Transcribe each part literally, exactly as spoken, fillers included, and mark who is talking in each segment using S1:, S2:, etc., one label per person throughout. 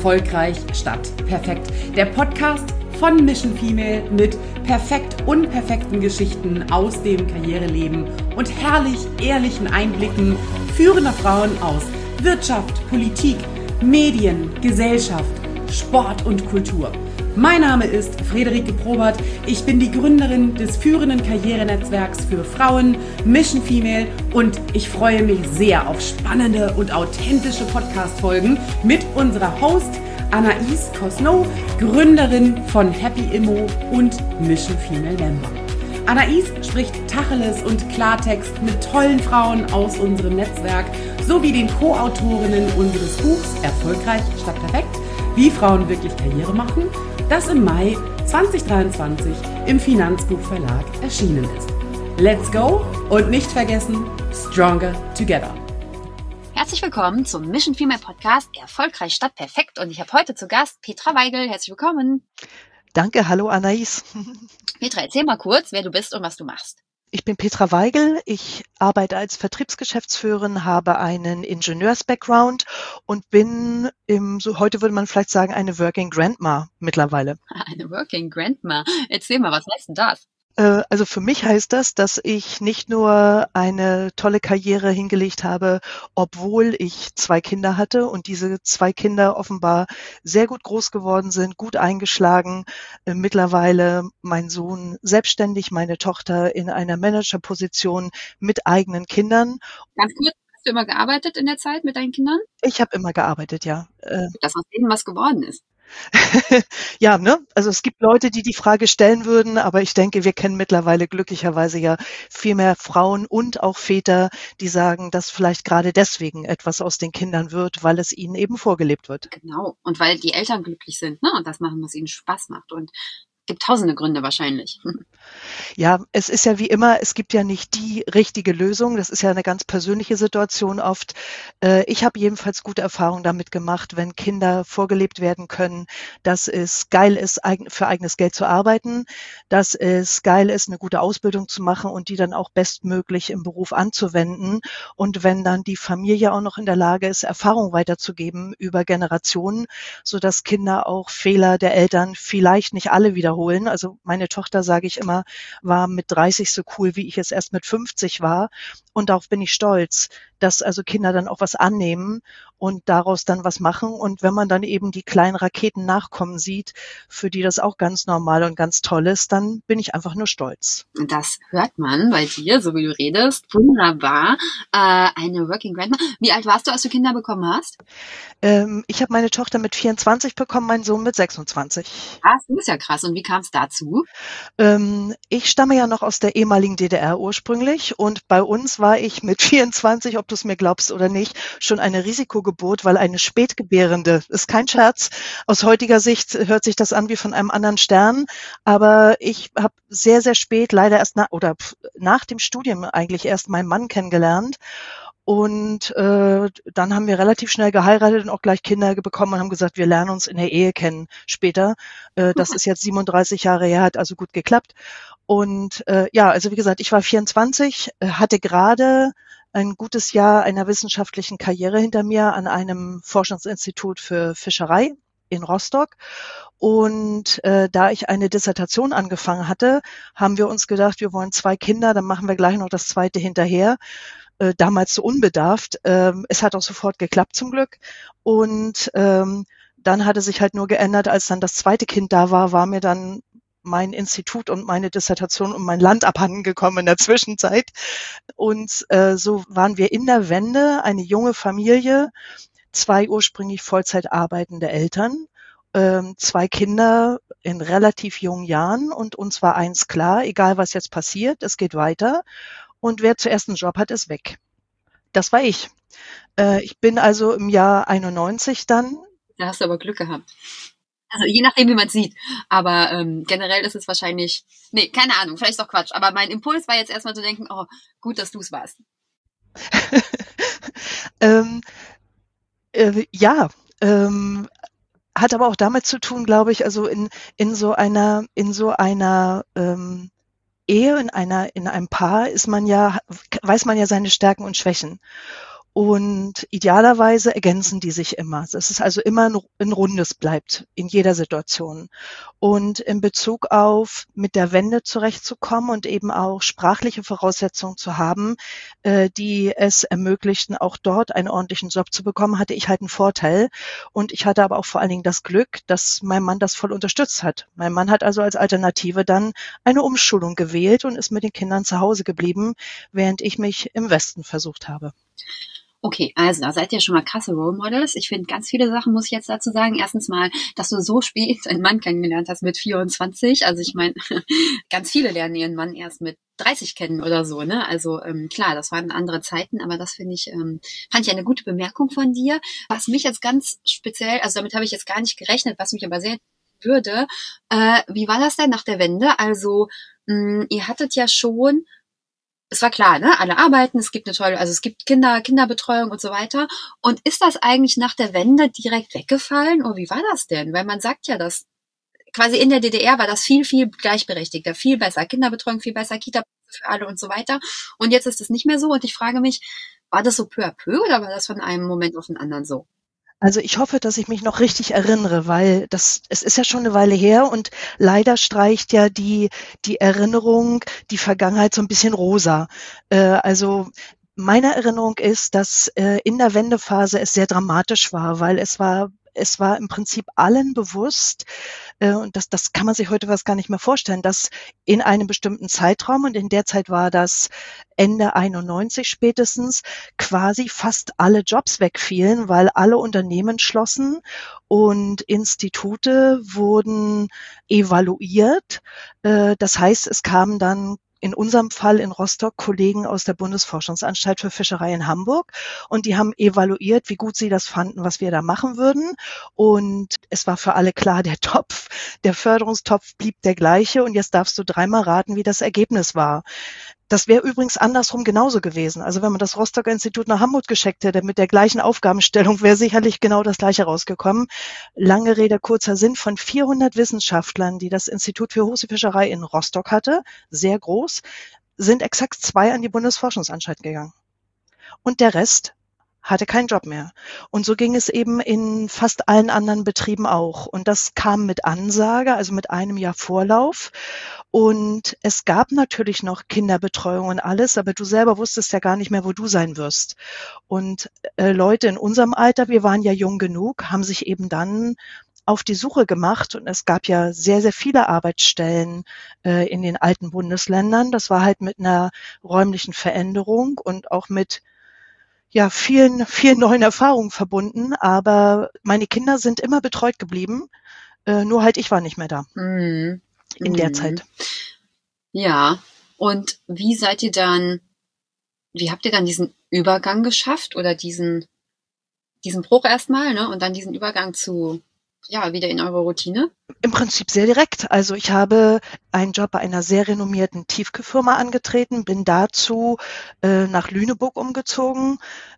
S1: Erfolgreich statt perfekt. Der Podcast von Mission Female mit perfekt unperfekten Geschichten aus dem Karriereleben und herrlich ehrlichen Einblicken führender Frauen aus Wirtschaft, Politik, Medien, Gesellschaft, Sport und Kultur. Mein Name ist Friederike Probert. Ich bin die Gründerin des führenden Karrierenetzwerks für Frauen, Mission Female, und ich freue mich sehr auf spannende und authentische Podcast-Folgen mit unserer Host Anaïs Cosno, Gründerin von Happy Immo und Mission Female Member. Anaïs spricht Tacheles und Klartext mit tollen Frauen aus unserem Netzwerk sowie den Co-Autorinnen unseres Buchs Erfolgreich statt perfekt, wie Frauen wirklich Karriere machen, das im Mai zwanzig dreiundzwanzig im Finanzbuchverlag erschienen ist. Let's go und nicht vergessen, Stronger Together.
S2: Herzlich willkommen zum Mission Female Podcast Erfolgreich statt perfekt, und ich habe heute zu Gast Petra Weigel. Herzlich willkommen.
S3: Danke, hallo Anaïs.
S2: Petra, erzähl mal kurz, wer du bist und was du machst.
S3: Ich bin Petra Weigel, ich arbeite als Vertriebsgeschäftsführerin, habe einen Ingenieurs-Background und bin, im, so heute würde man vielleicht sagen, eine Working Grandma mittlerweile.
S2: Eine Working Grandma. Erzähl mal, was heißt denn das?
S3: Also für mich heißt das, dass ich nicht nur eine tolle Karriere hingelegt habe, obwohl ich zwei Kinder hatte und diese zwei Kinder offenbar sehr gut groß geworden sind, gut eingeschlagen. Mittlerweile mein Sohn selbstständig, meine Tochter in einer Managerposition mit eigenen Kindern.
S2: Ganz kurz, hast du immer gearbeitet in der Zeit mit deinen Kindern?
S3: Ich habe immer gearbeitet, ja.
S2: Dass aus denen was geworden ist.
S3: Ja, ne? Also es gibt Leute, die die Frage stellen würden, aber ich denke, wir kennen mittlerweile glücklicherweise ja viel mehr Frauen und auch Väter, die sagen, dass vielleicht gerade deswegen etwas aus den Kindern wird, weil es ihnen eben vorgelebt wird.
S2: Genau. Und weil die Eltern glücklich sind, ne? Und das machen, was ihnen Spaß macht. Und gibt tausende Gründe wahrscheinlich.
S3: Ja, es ist ja wie immer, es gibt ja nicht die richtige Lösung. Das ist ja eine ganz persönliche Situation oft. Ich habe jedenfalls gute Erfahrungen damit gemacht, wenn Kinder vorgelebt werden können, dass es geil ist, für eigenes Geld zu arbeiten, dass es geil ist, eine gute Ausbildung zu machen und die dann auch bestmöglich im Beruf anzuwenden. Und wenn dann die Familie auch noch in der Lage ist, Erfahrung weiterzugeben über Generationen, sodass Kinder auch Fehler der Eltern vielleicht nicht alle wieder holen. Also meine Tochter, sage ich immer, war mit dreißig so cool, wie ich es erst mit fünfzig war. Und darauf bin ich stolz, dass also Kinder dann auch was annehmen und daraus dann was machen. Und wenn man dann eben die kleinen Raketen nachkommen sieht, für die das auch ganz normal und ganz toll ist, dann bin ich einfach nur stolz.
S2: Das hört man bei dir, so wie du redest. Wunderbar. Äh, eine Working Grandma. Wie alt warst du, als du Kinder bekommen hast?
S3: Ähm, ich habe meine Tochter mit vierundzwanzig bekommen, meinen Sohn mit sechsundzwanzig.
S2: Ah, das ist ja krass. Und wie kam es dazu?
S3: Ähm, ich stamme ja noch aus der ehemaligen D D R ursprünglich, und bei uns war ich mit vierundzwanzig, ob du es mir glaubst oder nicht, schon eine Risikogeburt, weil eine Spätgebärende, ist kein Scherz, aus heutiger Sicht hört sich das an wie von einem anderen Stern, aber ich habe sehr, sehr spät, leider erst nach, oder nach dem Studium eigentlich erst meinen Mann kennengelernt. Und äh, dann haben wir relativ schnell geheiratet und auch gleich Kinder bekommen und haben gesagt, wir lernen uns in der Ehe kennen später. Äh, das ist jetzt siebenunddreißig Jahre her, hat also gut geklappt. Und äh, ja, also wie gesagt, ich war vierundzwanzig, hatte gerade ein gutes Jahr einer wissenschaftlichen Karriere hinter mir an einem Forschungsinstitut für Fischerei in Rostock. Und äh, da ich eine Dissertation angefangen hatte, haben wir uns gedacht, wir wollen zwei Kinder, dann machen wir gleich noch das zweite hinterher. Äh, damals so unbedarft. Ähm, es hat auch sofort geklappt zum Glück. Und ähm, dann hatte sich halt nur geändert, als dann das zweite Kind da war, war mir dann mein Institut und meine Dissertation und mein Land abhanden gekommen in der Zwischenzeit. Und äh, so waren wir in der Wende eine junge Familie, zwei ursprünglich Vollzeit arbeitende Eltern, ähm, zwei Kinder in relativ jungen Jahren, und uns war eins klar, egal was jetzt passiert, es geht weiter. Und wer zuerst einen Job hat, ist weg. Das war ich. Äh, ich bin also im Jahr einundneunzig dann.
S2: Da hast du aber Glück gehabt. Also je nachdem, wie man es sieht. Aber ähm, generell ist es wahrscheinlich, nee, keine Ahnung, vielleicht ist doch Quatsch. Aber mein Impuls war jetzt erstmal zu denken, oh, gut, dass du es warst.
S3: ähm, äh, ja, ähm, hat aber auch damit zu tun, glaube ich, also in, in so einer, in so einer ähm, Ehe, in einer, in einem Paar ist man ja, weiß man ja seine Stärken und Schwächen. Und idealerweise ergänzen die sich immer. Das ist also immer ein, ein Rundes bleibt in jeder Situation. Und in Bezug auf mit der Wende zurechtzukommen und eben auch sprachliche Voraussetzungen zu haben, äh, die es ermöglichten, auch dort einen ordentlichen Job zu bekommen, hatte ich halt einen Vorteil. Und ich hatte aber auch vor allen Dingen das Glück, dass mein Mann das voll unterstützt hat. Mein Mann hat also als Alternative dann eine Umschulung gewählt und ist mit den Kindern zu Hause geblieben, während ich mich im Westen versucht habe.
S2: Okay, also da seid ihr schon mal krasse Role Models. Ich finde ganz viele Sachen, muss ich jetzt dazu sagen. Erstens mal, dass du so spät einen Mann kennengelernt hast mit vierundzwanzig. Also ich meine, ganz viele lernen ihren Mann erst mit dreißig kennen oder so, ne? Also ähm, klar, das waren andere Zeiten, aber das finde ich, ähm, fand ich eine gute Bemerkung von dir. Was mich jetzt ganz speziell, also damit habe ich jetzt gar nicht gerechnet, was mich aber sehr würde, äh, wie war das denn nach der Wende? Also mh, ihr hattet ja schon, es war klar, ne? Alle arbeiten, es gibt eine tolle, also es gibt Kinder, Kinderbetreuung und so weiter. Und ist das eigentlich nach der Wende direkt weggefallen? Oder wie war das denn? Weil man sagt ja, dass quasi in der D D R war das viel, viel gleichberechtigter, viel besser. Kinderbetreuung viel besser, Kita für alle und so weiter. Und jetzt ist es nicht mehr so. Und ich frage mich, war das so peu à peu oder war das von einem Moment auf den anderen so?
S3: Also ich hoffe, dass ich mich noch richtig erinnere, weil das, es ist ja schon eine Weile her und leider streicht ja die, die Erinnerung, die Vergangenheit so ein bisschen rosa. Äh, also meine Erinnerung ist, dass äh, in der Wendephase es sehr dramatisch war, weil es war Es war im Prinzip allen bewusst, äh, und das, das kann man sich heute was gar nicht mehr vorstellen, dass in einem bestimmten Zeitraum, und in der Zeit war das Ende einundneunzig spätestens, quasi fast alle Jobs wegfielen, weil alle Unternehmen schlossen und Institute wurden evaluiert. Äh, das heißt, es kamen dann in unserem Fall in Rostock Kollegen aus der Bundesforschungsanstalt für Fischerei in Hamburg und die haben evaluiert, wie gut sie das fanden, was wir da machen würden. Und es war für alle klar, der Topf, der Förderungstopf blieb der gleiche und jetzt darfst du dreimal raten, wie das Ergebnis war. Das wäre übrigens andersrum genauso gewesen. Also wenn man das Rostocker Institut nach Hamburg geschickt hätte mit der gleichen Aufgabenstellung, wäre sicherlich genau das Gleiche rausgekommen. Lange Rede, kurzer Sinn, von vierhundert Wissenschaftlern, die das Institut für Hochseefischerei in Rostock hatte, sehr groß, sind exakt zwei an die Bundesforschungsanstalt gegangen. Und der Rest hatte keinen Job mehr. Und so ging es eben in fast allen anderen Betrieben auch. Und das kam mit Ansage, also mit einem Jahr Vorlauf. Und es gab natürlich noch Kinderbetreuung und alles, aber du selber wusstest ja gar nicht mehr, wo du sein wirst. Und äh, Leute in unserem Alter, wir waren ja jung genug, haben sich eben dann auf die Suche gemacht. Und es gab ja sehr, sehr viele Arbeitsstellen äh, in den alten Bundesländern. Das war halt mit einer räumlichen Veränderung und auch mit ja, vielen, vielen neuen Erfahrungen verbunden, aber meine Kinder sind immer betreut geblieben, äh, nur halt ich war nicht mehr da
S2: Mhm.
S3: in
S2: Mhm.
S3: der Zeit.
S2: Ja, und wie seid ihr dann, wie habt ihr dann diesen Übergang geschafft oder diesen, diesen Bruch erstmal, ne? Und dann diesen Übergang zu, ja, wieder in eure Routine?
S3: Im Prinzip sehr direkt. Also ich habe einen Job bei einer sehr renommierten Tiefkühlfirma angetreten, bin dazu äh, nach Lüneburg umgezogen,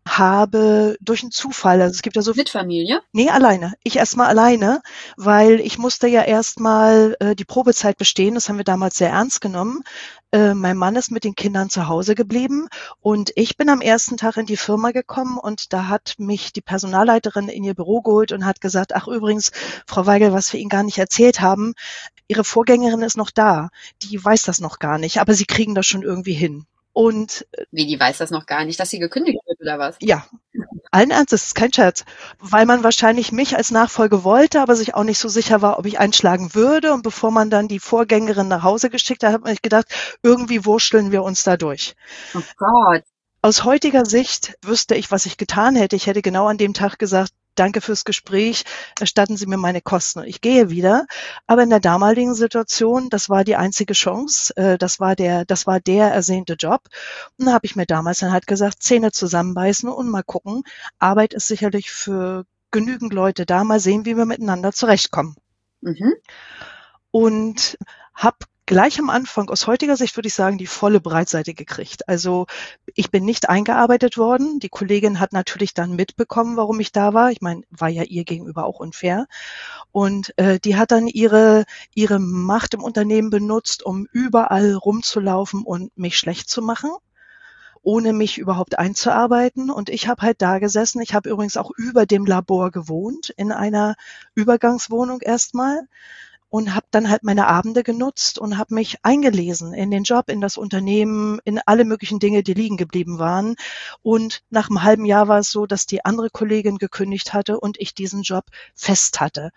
S3: habe durch einen Zufall, also es gibt ja so
S2: Mit Familie?
S3: Nee, alleine. Ich erstmal alleine, weil ich musste ja erstmal äh, die Probezeit bestehen. Das haben wir damals sehr ernst genommen. Äh, mein Mann ist mit den Kindern zu Hause geblieben und ich bin am ersten Tag in die Firma gekommen und da hat mich die Personalleiterin in ihr Büro geholt und hat gesagt, ach übrigens, Frau Weigel, was wir Ihnen gar nicht erzählt haben, Ihre Vorgängerin ist noch da. Die weiß das noch gar nicht, aber Sie kriegen das schon irgendwie hin. Und
S2: Wie, die weiß das noch gar nicht, dass sie gekündigt wird oder was?
S3: ja, allen Ernstes, das ist kein Scherz, weil man wahrscheinlich mich als Nachfolge wollte, aber sich auch nicht so sicher war, ob ich einschlagen würde. Und bevor man dann die Vorgängerin nach Hause geschickt hat, hat man sich gedacht, irgendwie wurschteln wir uns da durch.
S2: Oh Gott.
S3: Aus heutiger Sicht wüsste ich, was ich getan hätte. Ich hätte genau an dem Tag gesagt, danke fürs Gespräch, erstatten Sie mir meine Kosten und ich gehe wieder. Aber in der damaligen Situation, das war die einzige Chance, äh, das war der, das war der ersehnte Job. Und da habe ich mir damals dann halt gesagt, Zähne zusammenbeißen und mal gucken. Arbeit ist sicherlich für genügend Leute da, mal sehen, wie wir miteinander zurechtkommen.
S2: Mhm.
S3: Und habe gleich am Anfang, aus heutiger Sicht würde ich sagen, die volle Breitseite gekriegt. Also ich bin nicht eingearbeitet worden. Die Kollegin hat natürlich dann mitbekommen, warum ich da war. Ich meine, war ja ihr gegenüber auch unfair. Und äh, die hat dann ihre ihre Macht im Unternehmen benutzt, um überall rumzulaufen und mich schlecht zu machen. ohne mich überhaupt einzuarbeiten. Und ich habe halt da gesessen. Ich habe übrigens auch über dem Labor gewohnt, in einer Übergangswohnung erstmal. Und habe dann halt meine Abende genutzt und habe mich eingelesen in den Job, in das Unternehmen, in alle möglichen Dinge, die liegen geblieben waren. Und nach einem halben Jahr war es so, dass die andere Kollegin gekündigt hatte und ich diesen Job fest hatte.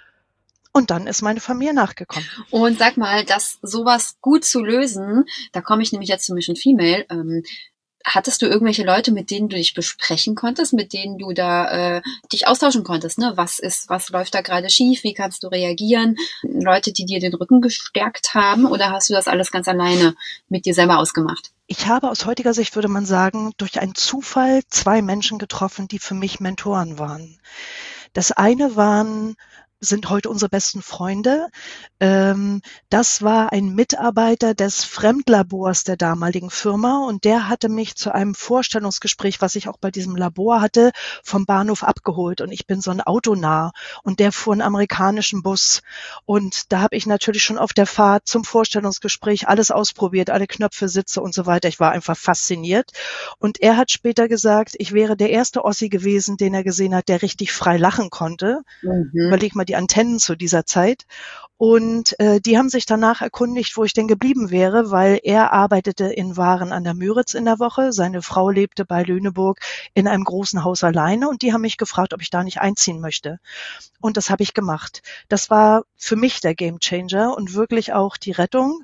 S3: Und dann ist meine Familie nachgekommen.
S2: Und sag mal, das sowas gut zu lösen, da komme ich nämlich jetzt zu Mission Female, ähm, hattest du irgendwelche Leute, mit denen du dich besprechen konntest, mit denen du da äh, dich austauschen konntest, ne? Was ist, was läuft da gerade schief? Wie kannst du reagieren? Leute, die dir den Rücken gestärkt haben, oder hast du das alles ganz alleine mit dir selber ausgemacht?
S3: Ich habe aus heutiger Sicht, würde man sagen, durch einen Zufall zwei Menschen getroffen, die für mich Mentoren waren. Das eine waren sind heute unsere besten Freunde. Ähm, das war ein Mitarbeiter des Fremdlabors der damaligen Firma und der hatte mich zu einem Vorstellungsgespräch, was ich auch bei diesem Labor hatte, vom Bahnhof abgeholt und ich bin so ein Autonah und der fuhr einen amerikanischen Bus und da habe ich natürlich schon auf der Fahrt zum Vorstellungsgespräch alles ausprobiert, alle Knöpfe, Sitze und so weiter. Ich war einfach fasziniert und er hat später gesagt, ich wäre der erste Ossi gewesen, den er gesehen hat, der richtig frei lachen konnte. Mhm. Überleg mal die Antennen zu dieser Zeit. Und äh, die haben sich danach erkundigt, wo ich denn geblieben wäre, weil er arbeitete in Waren an der Müritz in der Woche. Seine Frau lebte bei Lüneburg in einem großen Haus alleine und die haben mich gefragt, ob ich da nicht einziehen möchte. Und das habe ich gemacht. Das war für mich der Gamechanger und wirklich auch die Rettung.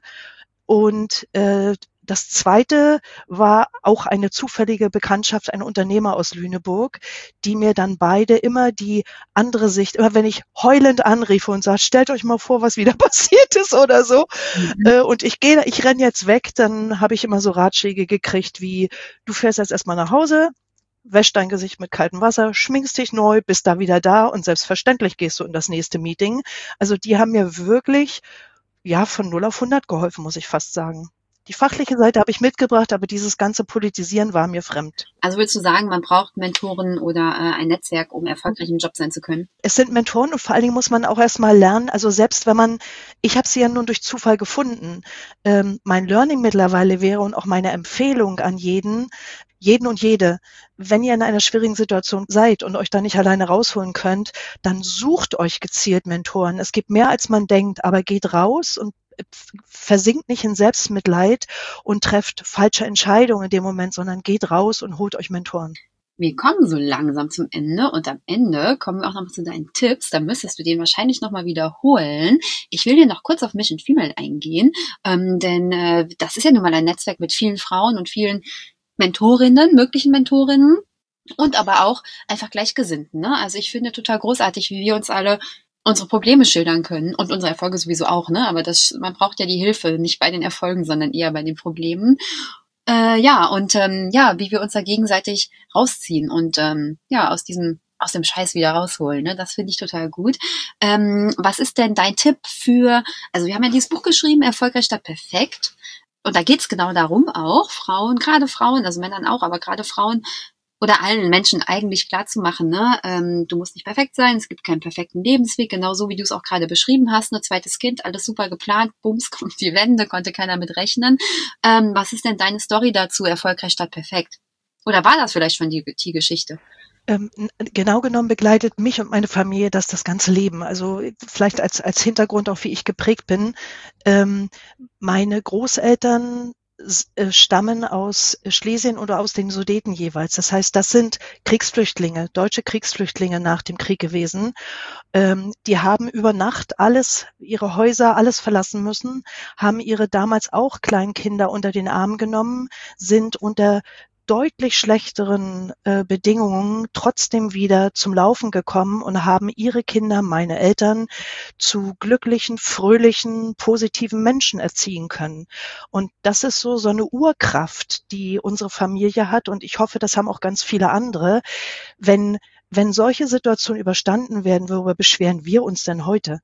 S3: Und äh, das zweite war auch eine zufällige Bekanntschaft, ein Unternehmer aus Lüneburg, die mir dann beide immer die andere Sicht, immer wenn ich heulend anriefe und sage, stellt euch mal vor, was wieder passiert ist oder so. Mhm. Äh, und ich gehe, ich renne jetzt weg, dann habe ich immer so Ratschläge gekriegt wie, du fährst jetzt erstmal nach Hause, wäsch dein Gesicht mit kaltem Wasser, schminkst dich neu, bist da wieder da und selbstverständlich gehst du in das nächste Meeting. Also die haben mir wirklich, ja, von null auf hundert geholfen, muss ich fast sagen. Die fachliche Seite habe ich mitgebracht, aber dieses ganze Politisieren war mir fremd.
S2: Also würdest du sagen, man braucht Mentoren oder äh, ein Netzwerk, um erfolgreich im Job sein zu können?
S3: Es sind Mentoren und vor allen Dingen muss man auch erstmal lernen, also selbst wenn man, ich habe sie ja nun durch Zufall gefunden, ähm, mein Learning mittlerweile wäre und auch meine Empfehlung an jeden, jeden und jede, wenn ihr in einer schwierigen Situation seid und euch da nicht alleine rausholen könnt, dann sucht euch gezielt Mentoren. Es gibt mehr, als man denkt, aber geht raus und versinkt nicht in Selbstmitleid und trefft falsche Entscheidungen in dem Moment, sondern geht raus und holt euch Mentoren.
S2: Wir kommen so langsam zum Ende und am Ende kommen wir auch noch zu deinen Tipps. Da müsstest du den wahrscheinlich nochmal wiederholen. Ich will dir noch kurz auf Mission Female eingehen, ähm, denn äh, das ist ja nun mal ein Netzwerk mit vielen Frauen und vielen Mentorinnen, möglichen Mentorinnen und aber auch einfach Gleichgesinnten. Ne? Also ich finde total großartig, wie wir uns alle unsere Probleme schildern können und unsere Erfolge sowieso auch, ne? Aber das, man braucht ja die Hilfe, nicht bei den Erfolgen, sondern eher bei den Problemen. Äh, ja, und ähm, ja, wie wir uns da gegenseitig rausziehen und ähm, ja, aus diesem, aus dem Scheiß wieder rausholen, ne? Das finde ich total gut. Ähm, was ist denn dein Tipp für, also wir haben ja dieses Buch geschrieben, Erfolgreich statt perfekt. Und da geht's genau darum auch, Frauen, gerade Frauen, also Männern auch, aber gerade Frauen, oder allen Menschen eigentlich klar zu machen, ne, ähm, du musst nicht perfekt sein, es gibt keinen perfekten Lebensweg, genauso wie du es auch gerade beschrieben hast, ne, zweites Kind, alles super geplant, bums, kommt die Wende, konnte keiner mit rechnen. Ähm, was ist denn deine Story dazu, erfolgreich statt perfekt? Oder war das vielleicht schon die, die Geschichte?
S3: Ähm, genau genommen begleitet mich und meine Familie das das ganze Leben. Also vielleicht als, als Hintergrund auch, wie ich geprägt bin. Ähm, meine Großeltern stammen aus Schlesien oder aus den Sudeten jeweils. Das heißt, das sind Kriegsflüchtlinge, deutsche Kriegsflüchtlinge nach dem Krieg gewesen. Ähm, die haben über Nacht alles, ihre Häuser, alles verlassen müssen, haben ihre damals auch kleinen Kinder unter den Arm genommen, sind unter deutlich schlechteren äh, Bedingungen trotzdem wieder zum Laufen gekommen und haben ihre Kinder, meine Eltern, zu glücklichen, fröhlichen, positiven Menschen erziehen können. Und das ist so so eine Urkraft, die unsere Familie hat. Und ich hoffe, das haben auch ganz viele andere. Wenn wenn solche Situationen überstanden werden, worüber beschweren wir uns denn heute?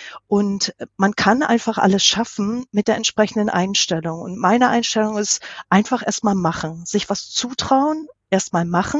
S3: Und man kann einfach alles schaffen mit der entsprechenden Einstellung. Und meine Einstellung ist einfach erstmal machen, sich was zutrauen, erstmal machen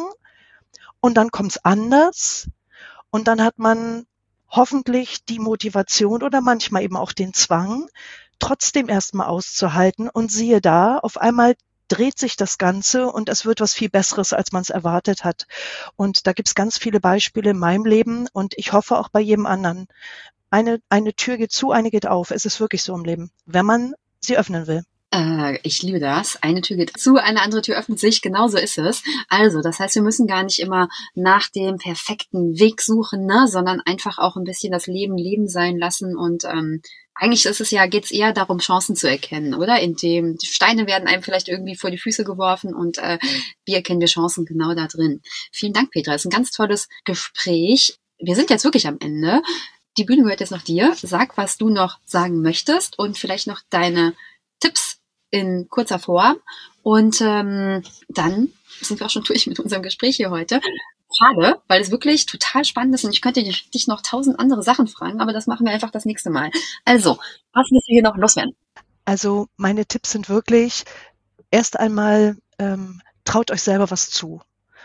S3: und dann kommt's anders und dann hat man hoffentlich die Motivation oder manchmal eben auch den Zwang, trotzdem erstmal auszuhalten und siehe da, auf einmal dreht sich das Ganze und es wird was viel Besseres, als man es erwartet hat. Und da gibt's ganz viele Beispiele in meinem Leben und ich hoffe auch bei jedem anderen. Eine, eine Tür geht zu, eine geht auf. Es ist wirklich so im Leben, wenn man sie öffnen will.
S2: Äh, ich liebe das. Eine Tür geht zu, eine andere Tür öffnet sich. Genau so ist es. Also, das heißt, wir müssen gar nicht immer nach dem perfekten Weg suchen, ne, sondern einfach auch ein bisschen das Leben Leben sein lassen. Und ähm, eigentlich ist es ja, geht's eher darum, Chancen zu erkennen, oder? Indem die Steine werden einem vielleicht irgendwie vor die Füße geworfen und äh, wie erkennen wir Chancen genau da drin. Vielen Dank, Petra. Das ist ein ganz tolles Gespräch. Wir sind jetzt wirklich am Ende. Die Bühne gehört jetzt noch dir. Sag, was du noch sagen möchtest und vielleicht noch deine Tipps in kurzer Form. Und ähm, dann sind wir auch schon durch mit unserem Gespräch hier heute. Schade, weil es wirklich total spannend ist und ich könnte dich, dich noch tausend andere Sachen fragen, aber das machen wir einfach das nächste Mal. Also, was müssen wir hier noch loswerden?
S3: Also meine Tipps sind wirklich, erst einmal ähm, traut euch selber was zu.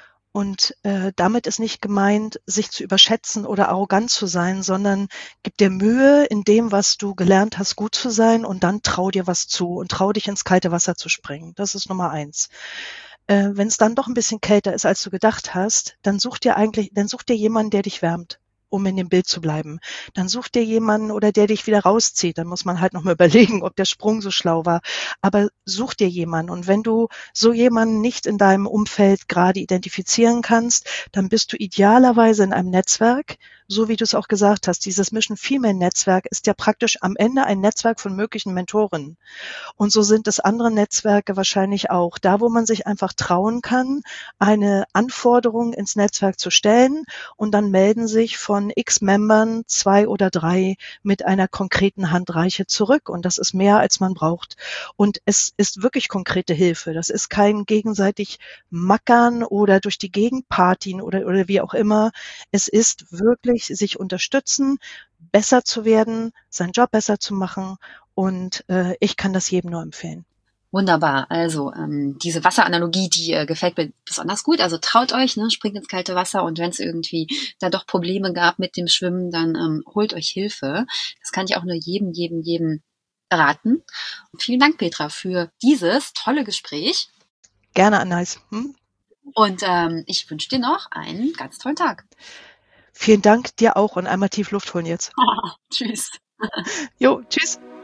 S3: Und äh, damit ist nicht gemeint, sich zu überschätzen oder arrogant zu sein, sondern gib dir Mühe in dem, was du gelernt hast, gut zu sein und dann trau dir was zu und trau dich ins kalte Wasser zu springen. Das ist Nummer eins. Äh, wenn es dann doch ein bisschen kälter ist, als du gedacht hast, dann such dir eigentlich, dann such dir jemanden, der dich wärmt, um in dem Bild zu bleiben. Dann such dir jemanden oder der dich wieder rauszieht. Dann muss man halt noch mal überlegen, ob der Sprung so schlau war. Aber such dir jemanden. Und wenn du so jemanden nicht in deinem Umfeld gerade identifizieren kannst, dann bist du idealerweise in einem Netzwerk, so wie du es auch gesagt hast. Dieses Mission Female Netzwerk ist ja praktisch am Ende ein Netzwerk von möglichen Mentorinnen. Und so sind es andere Netzwerke wahrscheinlich auch. Da, wo man sich einfach trauen kann, eine Anforderung ins Netzwerk zu stellen und dann melden sich von x Membern zwei oder drei mit einer konkreten Handreiche zurück. Und das ist mehr, als man braucht. Und es ist wirklich konkrete Hilfe. Das ist kein gegenseitig Mackern oder durch die Gegend partien oder, oder wie auch immer. Es ist wirklich sich unterstützen, besser zu werden, seinen Job besser zu machen. Und äh, ich kann das jedem nur empfehlen.
S2: Wunderbar. Also ähm, diese Wasseranalogie, die äh, gefällt mir besonders gut. Also traut euch, ne, springt ins kalte Wasser und wenn es irgendwie da doch Probleme gab mit dem Schwimmen, dann ähm, holt euch Hilfe. Das kann ich auch nur jedem, jedem, jedem raten. Und vielen Dank, Petra, für dieses tolle Gespräch.
S3: Gerne, Anais. Hm?
S2: Und ähm, ich wünsche dir noch einen ganz tollen Tag.
S3: Vielen Dank dir auch und einmal tief Luft holen jetzt.
S2: Tschüss.
S3: Jo, tschüss.